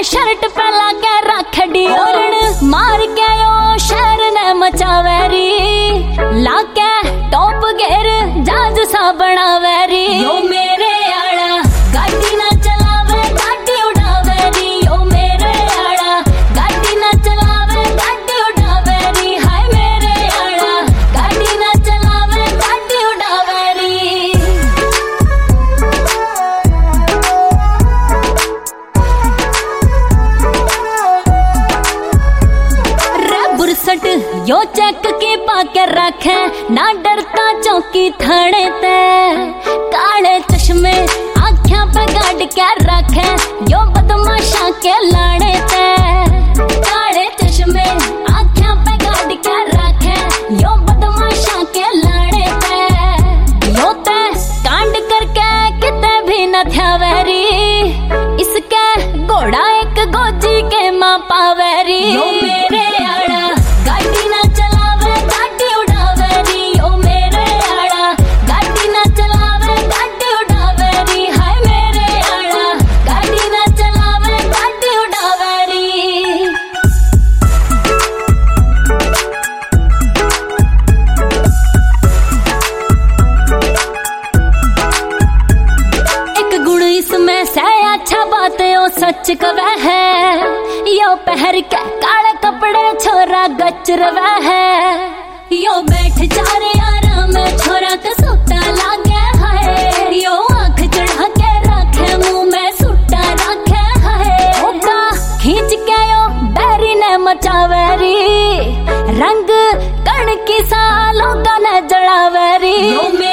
shirt पहला के रख डिओरण मार के यो शहर ने मचावेरी लाके टॉप गेर जाज सा बनावेरी यो मेरे आड़ा गाड़ी ना चलावे गाड़ी उड़ावेरी यो मेरे आड़ा गाड़ी ना चलावे गाड़ी उड़ावेरी हाय मेरे आड़ा गाड़ी ना चलावे गाड़ी उड़ावेरी बुरसट यो चेक के पाके रखे ना डरता चौकी थाने ते काले चश्मे आँखों पे गाड़ के रखे यो बदमाशा के लाने ते काले चश्मे आँखों पे गाड़ के रखे यो बदमाशा के लाने ते यो ते कांड करके किते भी न थ्यावेरी इसके घोड़ा एक गोजी के माँ पावेरी यो मेरे आड़ा गाड़ी ना चलावे गाड़ी उड़ावेरी यो मेरे आड़ा गाड़ी ना चलावे गाड़ी उड़ावेरी हाय मेरे आड़ा गाड़ी ना चलावे गाड़ी उड़ावेरी एक गुण इसमें से अच्छा बात यो सच कवे है यो पहर के काले कपड़े छोरा गच रवा है यो बैठ जा रे आराम में छोरा के सुट्टा लागे है यो आँख चढ़ा के रखे मुंह में सुट्टा रखे है ओका खींच के यो बैरी ने मचावेरी रंग कण की सा लोगा ने जड़ावेरी